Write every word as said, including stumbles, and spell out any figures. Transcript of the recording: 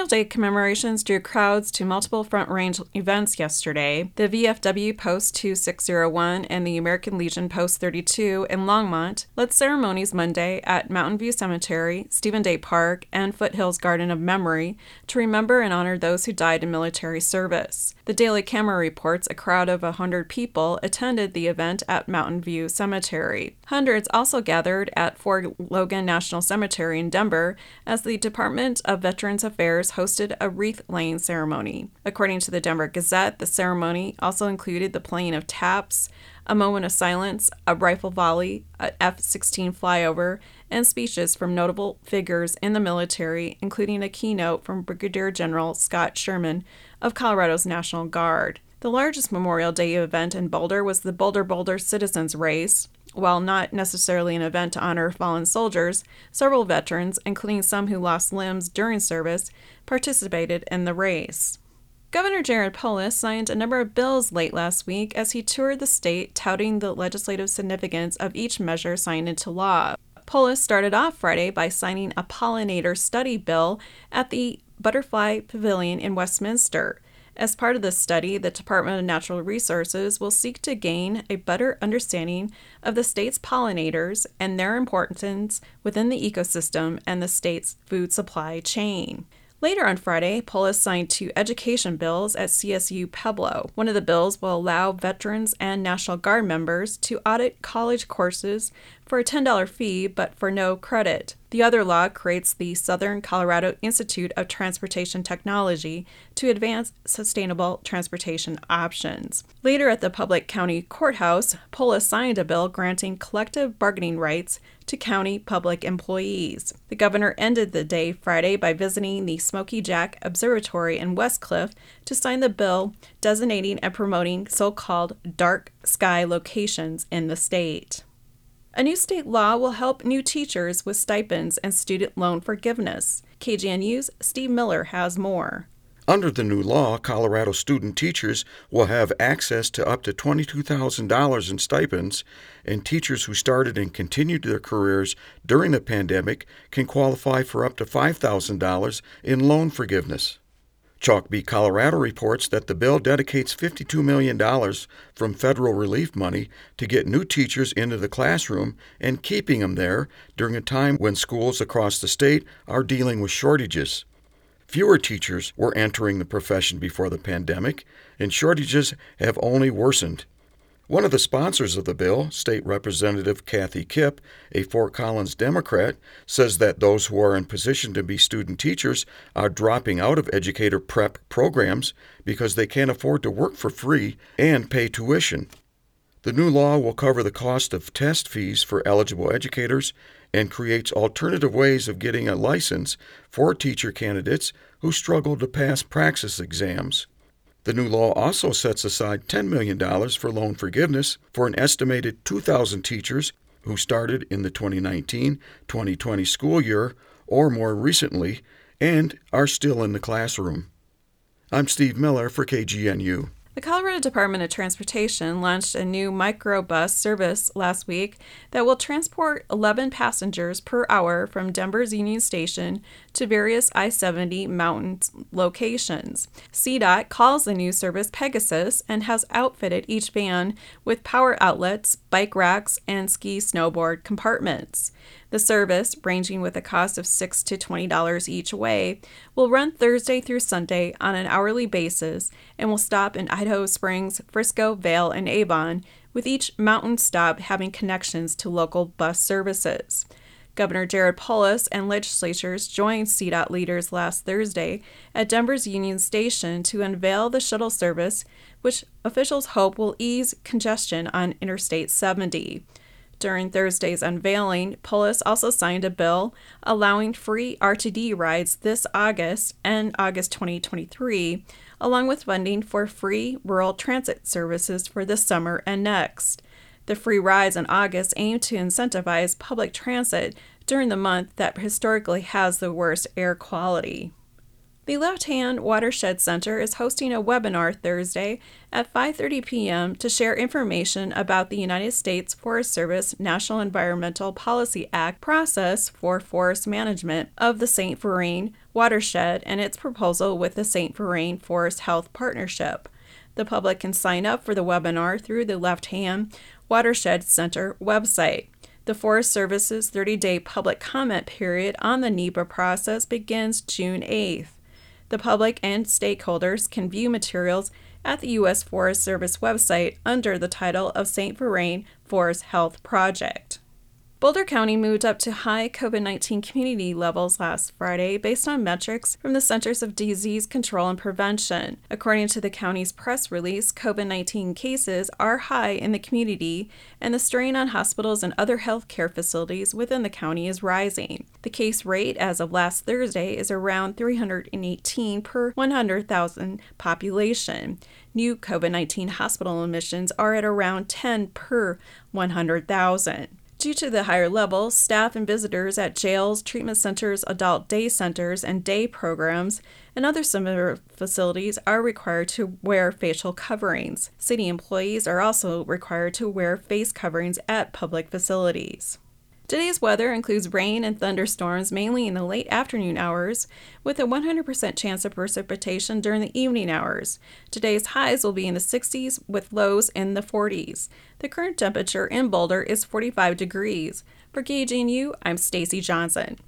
Memorial Day commemorations drew crowds to multiple Front Range events yesterday. The V F W Post two six zero one and the American Legion Post thirty-two in Longmont led ceremonies Monday at Mountain View Cemetery, Stephen Day Park, and Foothills Garden of Memory to remember and honor those who died in military service. The Daily Camera reports a crowd of one hundred people attended the event at Mountain View Cemetery. Hundreds also gathered at Fort Logan National Cemetery in Denver as the Department of Veterans Affairs hosted a wreath-laying ceremony. According to the Denver Gazette, the ceremony also included the playing of taps, a moment of silence, a rifle volley, an F sixteen flyover, and speeches from notable figures in the military, including a keynote from Brigadier General Scott Sherman of Colorado's National Guard. The largest Memorial Day event in Boulder was the Boulder Boulder Citizens Race. While not necessarily an event to honor fallen soldiers, several veterans, including some who lost limbs during service, participated in the race. Governor Jared Polis signed a number of bills late last week as he toured the state touting the legislative significance of each measure signed into law. Polis started off Friday by signing a pollinator study bill at the Butterfly Pavilion in Westminster. As part of this study, the Department of Natural Resources will seek to gain a better understanding of the state's pollinators and their importance within the ecosystem and the state's food supply chain. Later on Friday, Polis signed two education bills at C S U Pueblo. One of the bills will allow veterans and National Guard members to audit college courses for a ten dollars fee but for no credit. The other law creates the Southern Colorado Institute of Transportation Technology to advance sustainable transportation options. Later at the Public County Courthouse, Polis signed a bill granting collective bargaining rights to county public employees. The governor ended the day Friday by visiting the Smoky Jack Observatory in Westcliff to sign the bill designating and promoting so-called dark sky locations in the state. A new state law will help new teachers with stipends and student loan forgiveness. K G N U's Steve Miller has more. Under the new law, Colorado student teachers will have access to up to twenty-two thousand dollars in stipends, and teachers who started and continued their careers during the pandemic can qualify for up to five thousand dollars in loan forgiveness. Chalkbeat Colorado reports that the bill dedicates fifty-two million dollars from federal relief money to get new teachers into the classroom and keeping them there during a time when schools across the state are dealing with shortages. Fewer teachers were entering the profession before the pandemic, and shortages have only worsened. One of the sponsors of the bill, State Representative Kathy Kipp, a Fort Collins Democrat, says that those who are in position to be student teachers are dropping out of educator prep programs because they can't afford to work for free and pay tuition. The new law will cover the cost of test fees for eligible educators and creates alternative ways of getting a license for teacher candidates who struggle to pass praxis exams. The new law also sets aside ten million dollars for loan forgiveness for an estimated two thousand teachers who started in the twenty nineteen twenty twenty school year or more recently and are still in the classroom. I'm Steve Miller for K G N U. The Colorado Department of Transportation launched a new microbus service last week that will transport eleven passengers per hour from Denver's Union Station to various I seventy mountain locations. C DOT calls the new service Pegasus and has outfitted each van with power outlets, bike racks, and ski snowboard compartments. The service, ranging with a cost of six to twenty dollars each way, will run Thursday through Sunday on an hourly basis and will stop in Idaho Springs, Frisco, Vail, and Avon, with each mountain stop having connections to local bus services. Governor Jared Polis and legislators joined C DOT leaders last Thursday at Denver's Union Station to unveil the shuttle service, which officials hope will ease congestion on Interstate seventy. During Thursday's unveiling, Polis also signed a bill allowing free R T D rides this August and August twenty twenty-three, along with funding for free rural transit services for this summer and next. The free rides in August aim to incentivize public transit during the month that historically has the worst air quality. The Left Hand Watershed Center is hosting a webinar Thursday at five thirty p.m. to share information about the United States Forest Service National Environmental Policy Act process for forest management of the Saint Vrain watershed and its proposal with the Saint Vrain Forest Health Partnership. The public can sign up for the webinar through the Left Hand Watershed Center website. The Forest Service's thirty-day public comment period on the NEPA process begins June eighth. The public and stakeholders can view materials at the U S Forest Service website under the title of Saint Vrain Forest Health Project. Boulder County moved up to high COVID nineteen community levels last Friday based on metrics from the Centers of Disease Control and Prevention. According to the county's press release, COVID nineteen cases are high in the community, and the strain on hospitals and other health care facilities within the county is rising. The case rate as of last Thursday is around three hundred eighteen per one hundred thousand population. New COVID nineteen hospital admissions are at around ten per one hundred thousand. Due to the higher levels, staff and visitors at jails, treatment centers, adult day centers, and day programs, and other similar facilities are required to wear facial coverings. City employees are also required to wear face coverings at public facilities. Today's weather includes rain and thunderstorms mainly in the late afternoon hours, with a one hundred percent chance of precipitation during the evening hours. Today's highs will be in the sixties with lows in the forties. The current temperature in Boulder is forty-five degrees. For K G N U, I'm Stacy Johnson.